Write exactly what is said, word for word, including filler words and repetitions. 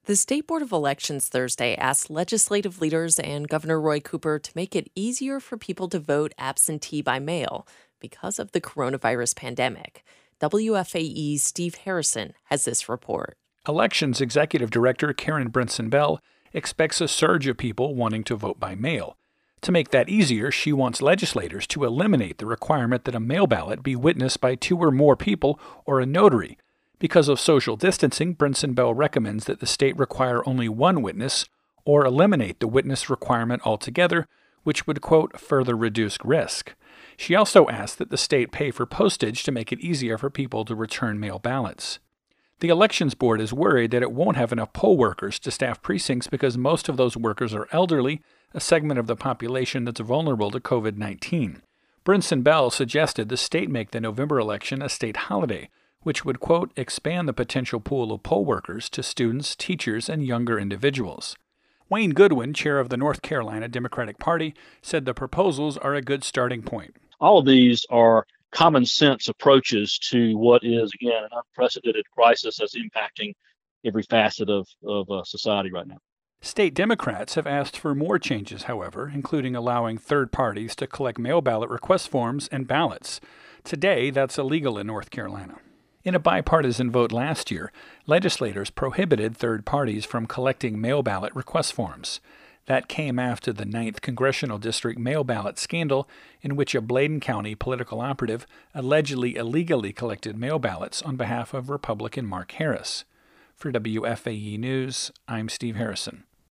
The State Board of Elections Thursday asked legislative leaders and Governor Roy Cooper to make it easier for people to vote absentee by mail because of the coronavirus pandemic. W F A E's Steve Harrison has this report. Elections Executive Director Karen Brinson Bell expects a surge of people wanting to vote by mail. To make that easier, she wants legislators to eliminate the requirement that a mail ballot be witnessed by two or more people or a notary. Because of social distancing, Brinson Bell recommends that the state require only one witness or eliminate the witness requirement altogether, which would, quote, further reduce risk. She also asked that the state pay for postage to make it easier for people to return mail ballots. The Elections Board is worried that it won't have enough poll workers to staff precincts because most of those workers are elderly, a segment of the population that's vulnerable to covid nineteen. Brinson Bell suggested the state make the November election a state holiday, which would, quote, expand the potential pool of poll workers to students, teachers, and younger individuals. Wayne Goodwin, chair of the North Carolina Democratic Party, said the proposals are a good starting point. All of these are common sense approaches to what is, again, an unprecedented crisis that's impacting every facet of, of uh, society right now. State Democrats have asked for more changes, however, including allowing third parties to collect mail ballot request forms and ballots. Today, that's illegal in North Carolina. In a bipartisan vote last year, legislators prohibited third parties from collecting mail ballot request forms. That came after the ninth Congressional District mail ballot scandal, in which a Bladen County political operative allegedly illegally collected mail ballots on behalf of Republican Mark Harris. For W F A E News, I'm Steve Harrison.